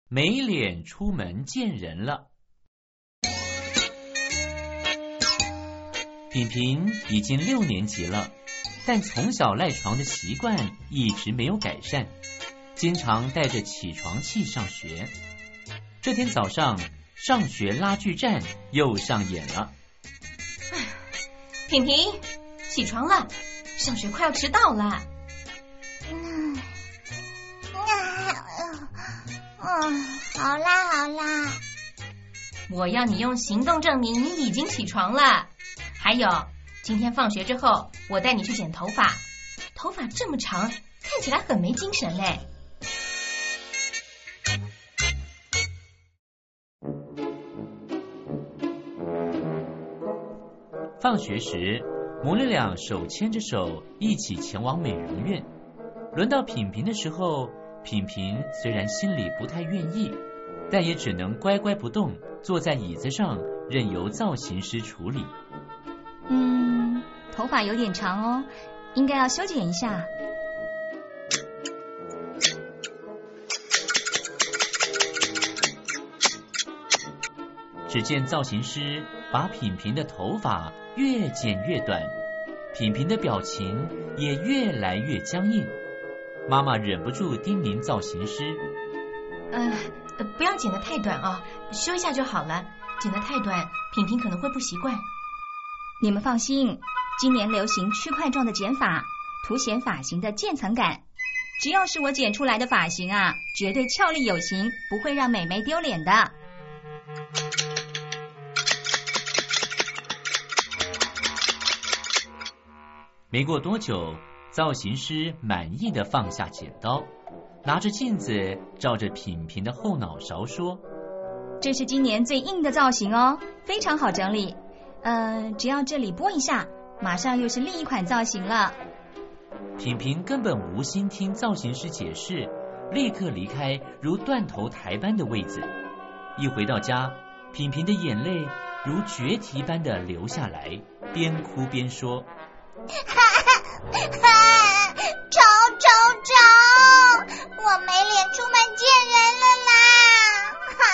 没脸出门见人了。品品已经6年级了，但从小赖床的习惯一直没有改善，经常带着起床气上学。这天早上，上学拉锯战又上演了。 品品，起床了，上学快要迟到了。 好啦， 我要你用行动证明你已经起床了。还有，今天放学之后，我带你去剪头发。头发这么长，看起来很没精神嘞。 放学时，母女俩手牵着手一起前往美容院。轮到品品的时候，品品虽然心里不太愿意，但也只能乖乖不动，坐在椅子上，任由造型师处理。 头发有点长哦，应该要修剪一下。 只见造型师把品品的头发越剪越短，品品的表情也越来越僵硬。妈妈忍不住叮咛造型师： 不要剪得太短哦，修一下就好了。剪得太短，品品可能会不习惯。 你们放心，今年流行区块状的剪法，凸显发型的渐层感。只要是我剪出来的发型啊，绝对俏丽有型，不会让美眉丢脸的。 没过多久，造型师满意的放下剪刀，拿着镜子照着品品的后脑勺说： 这是今年最硬的造型哦，非常好整理。只要这里拨一下，马上又是另一款造型了。 品品根本无心听造型师解释，立刻离开如断头台般的位子。一回到家，品品的眼泪如决堤般的流下来，边哭边说： 吵！我没脸出门见人了啦！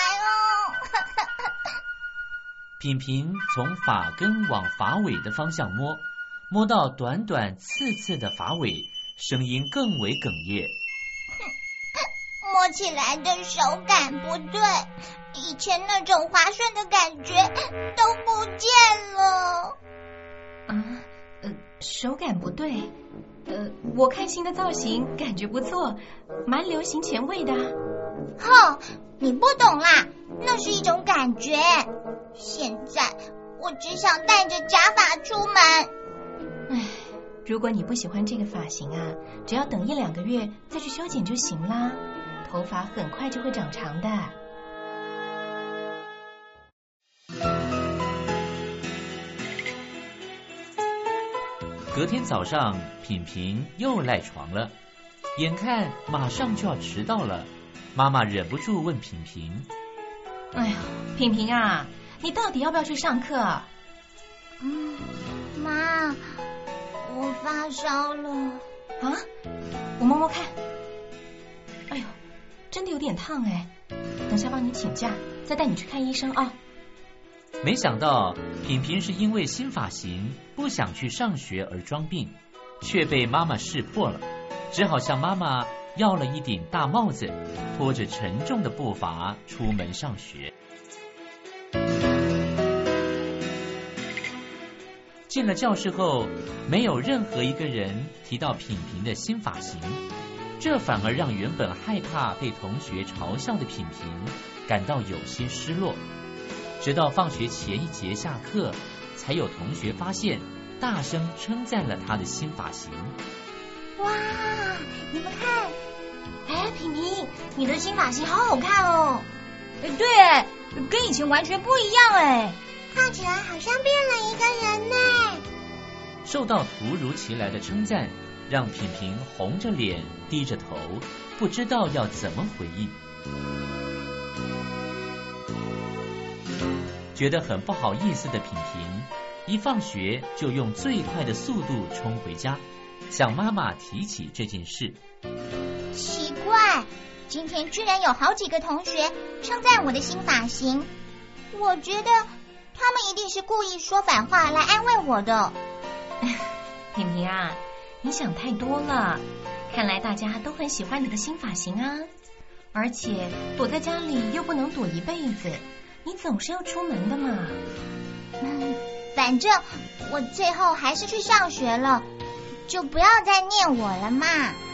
品品从发根往发尾的方向摸到短短刺刺的发尾，声音更为哽咽。 摸起来的手感不对，以前那种滑顺的感觉都不见了。 手感不对。我看新的造型感觉不错，蛮流行前卫的。 你不懂啦，那是一种感觉。现在我只想带着假发出门。 如果你不喜欢这个发型啊，只要等1-2个月再去修剪就行啦，头发很快就会长长的。 隔天早上，品品又赖床了，眼看马上就要迟到了，妈妈忍不住问品品： 品品啊，你到底要不要去上课？ 妈，我发烧了。 我摸摸看。哎呦，真的有点烫哎，等下帮你请假，再带你去看医生啊。 没想到品品是因为新发型不想去上学而装病，却被妈妈识破了，只好向妈妈要了一顶大帽子，拖着沉重的步伐出门上学。进了教室后，没有任何一个人提到品品的新发型，这反而让原本害怕被同学嘲笑的品品感到有些失落。直到放学前一节下课，才有同学发现，大声称赞了他的新发型。 哇，你们看， 品品，你的新发型好好看哦。 对，跟以前完全不一样哎， 看起来好像变了一个人呢。 受到突如其来的称赞，让品品红着脸低着头，不知道要怎么回应。觉得很不好意思的品品，一放学就用最快的速度冲回家，向妈妈提起这件事。 奇怪， 今天居然有好几个同学称赞我的新发型，我觉得他们一定是故意说反话来安慰我的。 平平啊，你想太多了，看来大家都很喜欢你的新发型啊，而且躲在家里又不能躲一辈子，你总是要出门的嘛。 反正我最后还是去上学了，就不要再念我了嘛。